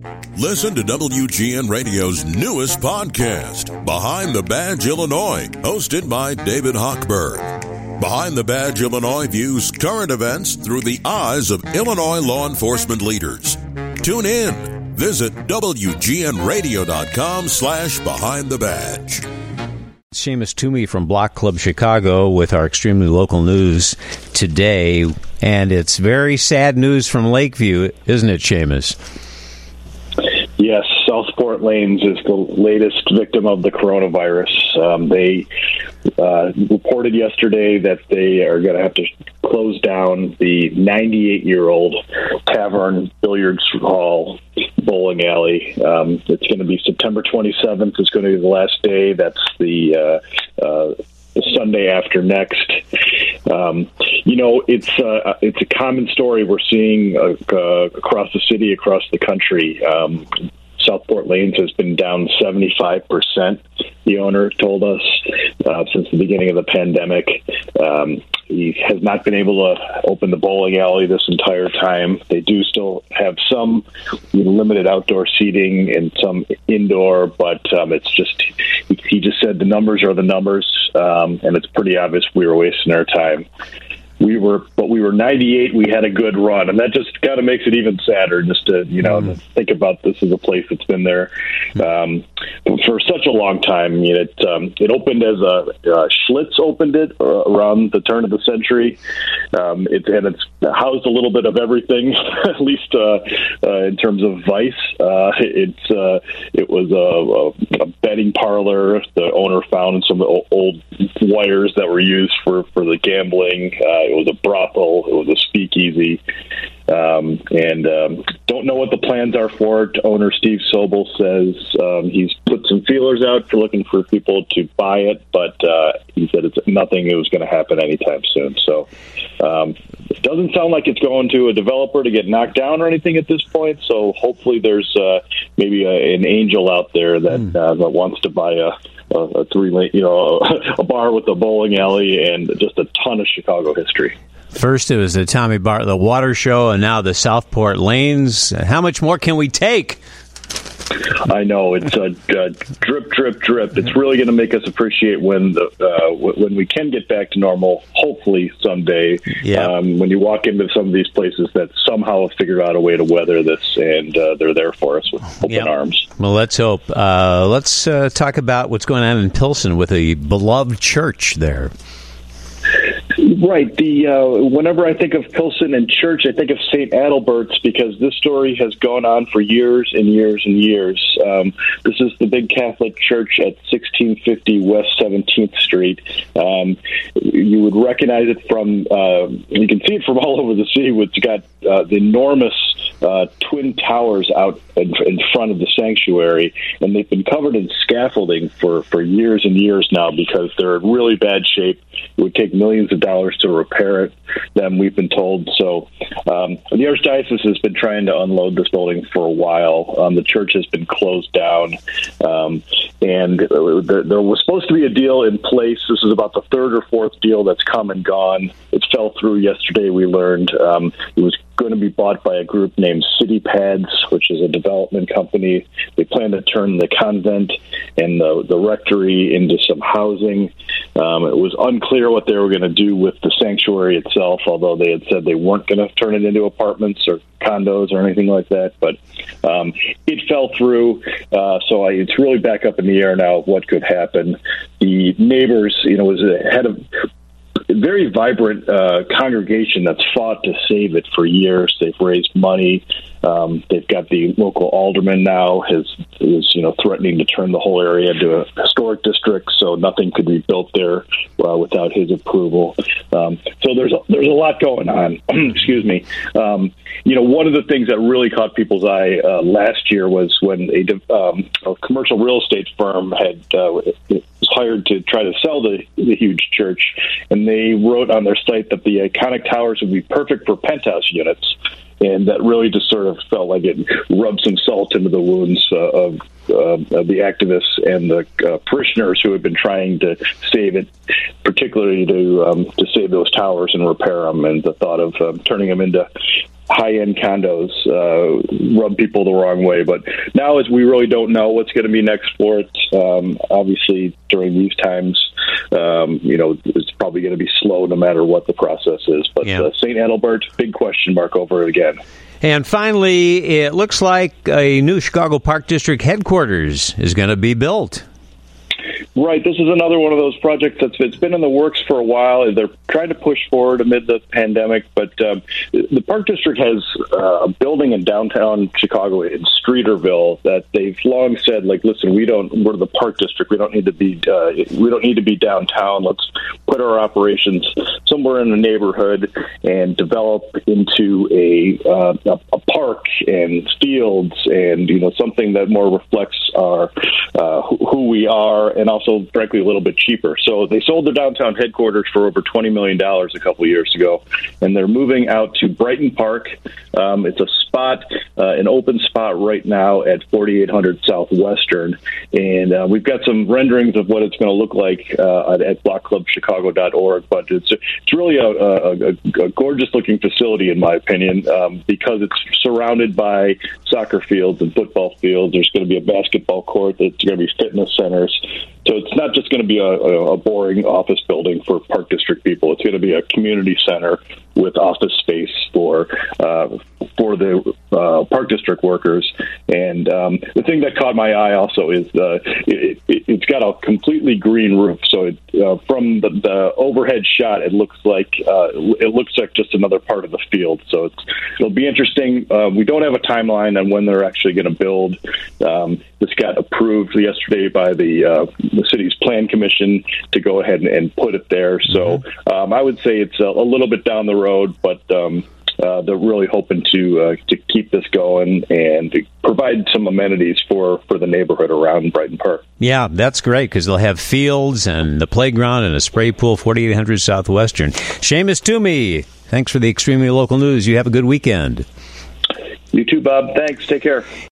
Listen to WGN Radio's newest podcast, Behind the Badge Illinois, hosted by David Hochberg. Behind the Badge Illinois views current events through the eyes of Illinois law enforcement leaders. Tune in. Visit WGNRadio.com/Behind the Badge. Seamus Toomey from Block Club Chicago with our extremely local news today. And it's very sad news from Lakeview, isn't it, Seamus? Yes, Southport Lanes is the latest victim of the coronavirus. They reported yesterday that they are going to have to close down the 98-year-old tavern, billiards hall, bowling alley. It's going to be September 27th. It's going to be the last day. That's the Sunday after next. It's a common story we're seeing across the city, across the country. Southport Lanes has been down 75%, the owner told us, since the beginning of the pandemic. He has not been able to open the bowling alley this entire time. They do still have some limited outdoor seating and some indoor, but it's just, he just said the numbers are the numbers, and it's pretty obvious we were wasting our time. We were 98. We had a good run, and that just kind of makes it even sadder just to to think about this as a place that's been there for such a long time. It opened as Schlitz opened it around the turn of the century. It's housed a little bit of everything, at least in terms of vice. It was a betting parlor. The owner found some old wires that were used for the gambling. It was a brothel. It was a speakeasy. And don't know what the plans are for it. Owner Steve Sobel says he's put some feelers out for looking for people to buy it, but he said it's nothing that was going to happen anytime soon. So it doesn't sound like it's going to a developer to get knocked down or anything at this point. So hopefully there's maybe an angel out there that wants to buy a bar with a bowling alley and just a ton of Chicago history. First, it was the Tommy Bartlett Water Show, and now the Southport Lanes. How much more can we take? I know, it's a drip, drip, drip. It's really going to make us appreciate when we can get back to normal, hopefully someday. Yeah. When you walk into some of these places that somehow have figured out a way to weather this, and they're there for us with open arms. Well, let's hope. Let's talk about what's going on in Pilsen with a beloved church there. Right. Whenever I think of Pilsen and church, I think of St. Adalbert's, because this story has gone on for years and years and years. This is the big Catholic church at 1650 West 17th Street. You would recognize it from, you can see it from all over the city. It's got the enormous twin towers out in front of the sanctuary, and they've been covered in scaffolding for years and years now because they're in really bad shape. It would take millions of dollars to repair them, we've been told. So the Archdiocese has been trying to unload this building for a while. The church has been closed down, and there was supposed to be a deal in place. This is about the third or fourth deal that's come and gone. It fell through yesterday, we learned. It was going to be bought by a group named City Pads, which is a development company. They plan to turn the convent and the rectory into some housing. It was unclear what they were going to do with the sanctuary itself, although they had said they weren't going to turn it into apartments or condos or anything like that. But it fell through, so it's really back up in the air now what could happen. The neighbors, was had a very vibrant congregation that's fought to save it for years. They've raised money. They've got the local alderman now is threatening to turn the whole area into a historic district, so nothing could be built there without his approval. So there's a lot going on. Excuse me. One of the things that really caught people's eye last year was when a commercial real estate firm was hired to try to sell the huge church, and they wrote on their site that the iconic towers would be perfect for penthouse units. And that really just sort of felt like it rubbed some salt into the wounds of the activists and the parishioners who had been trying to save it, particularly to save those towers and repair them. And the thought of turning them into high-end condos rub people the wrong way. But now, as we really don't know what's going to be next for it, obviously during these times, it's probably going to be slow no matter what the process is. But St. Adelbert, big question mark over it again. And finally, it looks like a new Chicago Park District headquarters is going to be built. Right. This is another one of those projects it's been in the works for a while. They're trying to push forward amid the pandemic, but the Park District has a building in downtown Chicago in Streeterville that they've long said, like, listen, we're the Park District. We don't need to be downtown. Let's put our operations somewhere in the neighborhood and develop into a park and fields and something that more reflects our who we are, and also, frankly, a little bit cheaper. So they sold their downtown headquarters for over $20 million a couple of years ago, and they're moving out to Brighton Park. It's a spot, an open spot right now at 4800 Southwestern, and we've got some renderings of what it's going to look like at blockclubchicago.org, but it's really a gorgeous-looking facility, in my opinion, because it's surrounded by soccer fields and football fields. There's going to be a basketball court. There's going to be fitness centers. So it's not just going to be a boring office building for Park District people. It's going to be a community center with office space for the Park District workers. And the thing that caught my eye also is it's got a completely green roof. So from the overhead shot, it looks like just another part of the field. So it'll be interesting. We don't have a timeline on when they're actually going to build. This got approved yesterday by the city's plan commission to go ahead and put it there. So I would say it's a little bit down the road, but they're really hoping to keep this going and to provide some amenities for the neighborhood around Brighton Park. Yeah, that's great because they'll have fields and the playground and a spray pool, 4800 Southwestern. Seamus Toomey, thanks for the extremely local news. You have a good weekend. You too, Bob. Thanks. Take care.